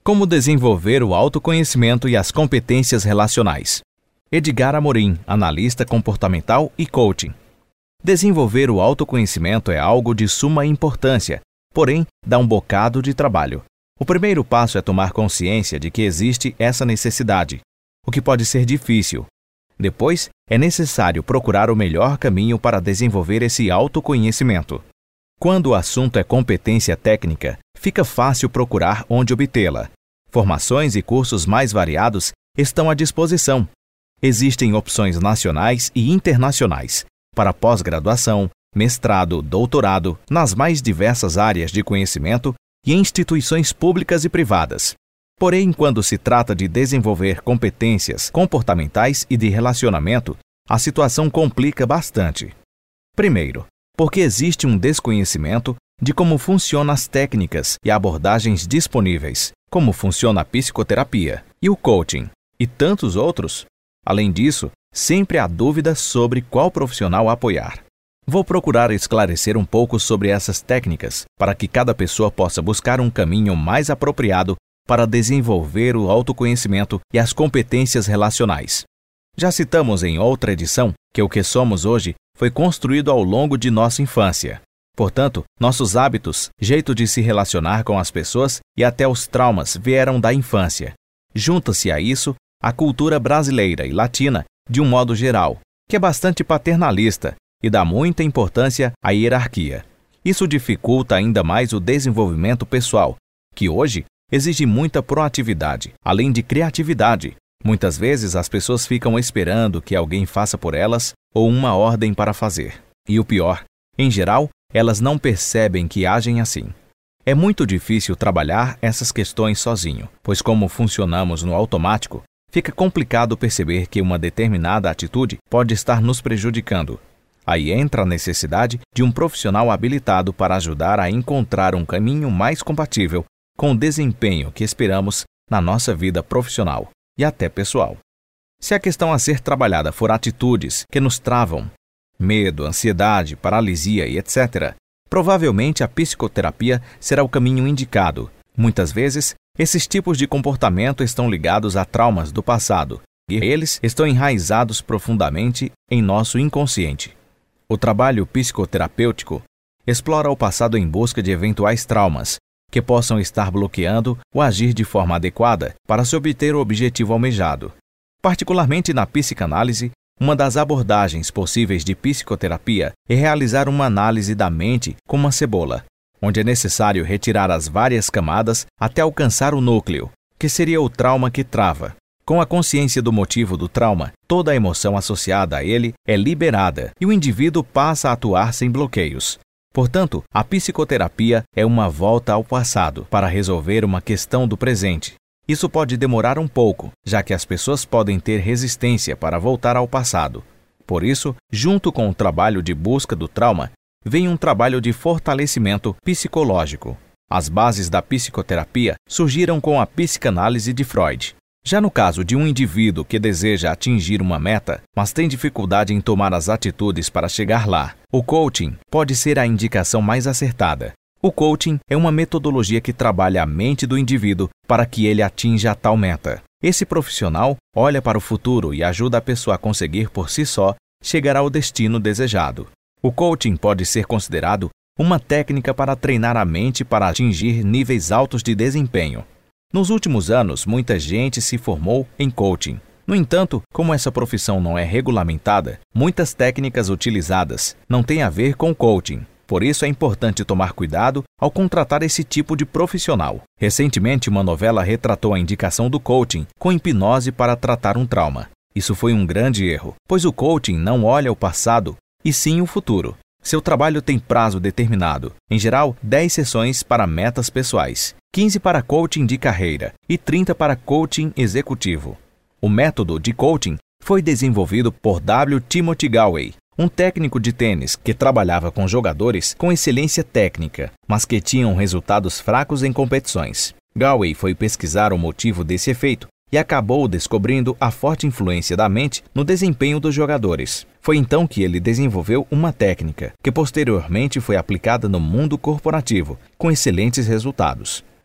Como desenvolver o autoconhecimento e as competências relacionais. Edgar Amorim, analista comportamental e coaching. Desenvolver o autoconhecimento é algo de suma importância, porém, dá um bocado de trabalho. O primeiro passo é tomar consciência de que existe essa necessidade, o que pode ser difícil. Depois, é necessário procurar o melhor caminho para desenvolver esse autoconhecimento. Quando o assunto é competência técnica, fica fácil procurar onde obtê-la. Formações e cursos mais variados estão à disposição. Existem opções nacionais e internacionais para pós-graduação, mestrado, doutorado, nas mais diversas áreas de conhecimento e em instituições públicas e privadas. Porém, quando se trata de desenvolver competências comportamentais e de relacionamento, a situação complica bastante. Primeiro, porque existe um desconhecimento de como funcionam as técnicas e abordagens disponíveis, como funciona a psicoterapia e o coaching, e tantos outros. Além disso, sempre há dúvidas sobre qual profissional apoiar. Vou procurar esclarecer um pouco sobre essas técnicas, para que cada pessoa possa buscar um caminho mais apropriado para desenvolver o autoconhecimento e as competências relacionais. Já citamos em outra edição que o que somos hoje foi construído ao longo de nossa infância. Portanto, nossos hábitos, jeito de se relacionar com as pessoas e até os traumas vieram da infância. Junta-se a isso a cultura brasileira e latina, de um modo geral, que é bastante paternalista e dá muita importância à hierarquia. Isso dificulta ainda mais o desenvolvimento pessoal, que hoje exige muita proatividade, além de criatividade. Muitas vezes as pessoas ficam esperando que alguém faça por elas ou uma ordem para fazer. E o pior, em geral, elas não percebem que agem assim. É muito difícil trabalhar essas questões sozinho, pois como funcionamos no automático, fica complicado perceber que uma determinada atitude pode estar nos prejudicando. Aí entra a necessidade de um profissional habilitado para ajudar a encontrar um caminho mais compatível com o desempenho que esperamos na nossa vida profissional e até pessoal. Se a questão a ser trabalhada for atitudes que nos travam, medo, ansiedade, paralisia e etc., provavelmente a psicoterapia será o caminho indicado. Muitas vezes, esses tipos de comportamento estão ligados a traumas do passado, e eles estão enraizados profundamente em nosso inconsciente. O trabalho psicoterapêutico explora o passado em busca de eventuais traumas que possam estar bloqueando o agir de forma adequada para se obter o objetivo almejado. Particularmente na psicanálise, uma das abordagens possíveis de psicoterapia é realizar uma análise da mente com uma cebola, onde é necessário retirar as várias camadas até alcançar o núcleo, que seria o trauma que trava. Com a consciência do motivo do trauma, toda a emoção associada a ele é liberada e o indivíduo passa a atuar sem bloqueios. Portanto, a psicoterapia é uma volta ao passado para resolver uma questão do presente. Isso pode demorar um pouco, já que as pessoas podem ter resistência para voltar ao passado. Por isso, junto com o trabalho de busca do trauma, vem um trabalho de fortalecimento psicológico. As bases da psicoterapia surgiram com a psicanálise de Freud. Já no caso de um indivíduo que deseja atingir uma meta, mas tem dificuldade em tomar as atitudes para chegar lá, o coaching pode ser a indicação mais acertada. O coaching é uma metodologia que trabalha a mente do indivíduo para que ele atinja a tal meta. Esse profissional olha para o futuro e ajuda a pessoa a conseguir por si só chegar ao destino desejado. O coaching pode ser considerado uma técnica para treinar a mente para atingir níveis altos de desempenho. Nos últimos anos, muita gente se formou em coaching. No entanto, como essa profissão não é regulamentada, muitas técnicas utilizadas não têm a ver com coaching. Por isso é importante tomar cuidado ao contratar esse tipo de profissional. Recentemente, uma novela retratou a indicação do coaching com hipnose para tratar um trauma. Isso foi um grande erro, pois o coaching não olha o passado, e sim o futuro. Seu trabalho tem prazo determinado, em geral 10 sessões para metas pessoais, 15 para coaching de carreira e 30 para coaching executivo. O método de coaching foi desenvolvido por W. Timothy Gallwey, um técnico de tênis que trabalhava com jogadores com excelência técnica, mas que tinham resultados fracos em competições. Gallwey foi pesquisar o motivo desse efeito e acabou descobrindo a forte influência da mente no desempenho dos jogadores. Foi então que ele desenvolveu uma técnica que posteriormente foi aplicada no mundo corporativo, com excelentes resultados.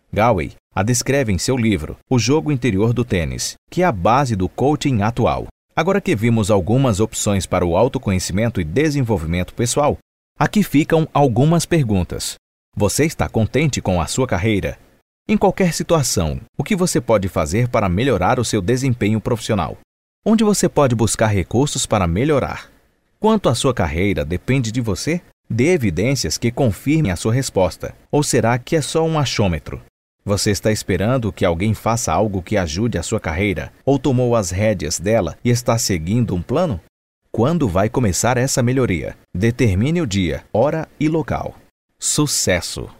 Gawey a descreve em seu livro O Jogo Interior do Tênis, que é a base do coaching atual. Agora que vimos algumas opções para o autoconhecimento e desenvolvimento pessoal, aqui ficam algumas perguntas. Você está contente com a sua carreira? Em qualquer situação, o que você pode fazer para melhorar o seu desempenho profissional? Onde você pode buscar recursos para melhorar? Quanto à sua carreira depende de você? Dê evidências que confirmem a sua resposta. Ou será que é só um achômetro? Você está esperando que alguém faça algo que ajude a sua carreira? Ou tomou as rédeas dela e está seguindo um plano? Quando vai começar essa melhoria? Determine o dia, hora e local. Sucesso!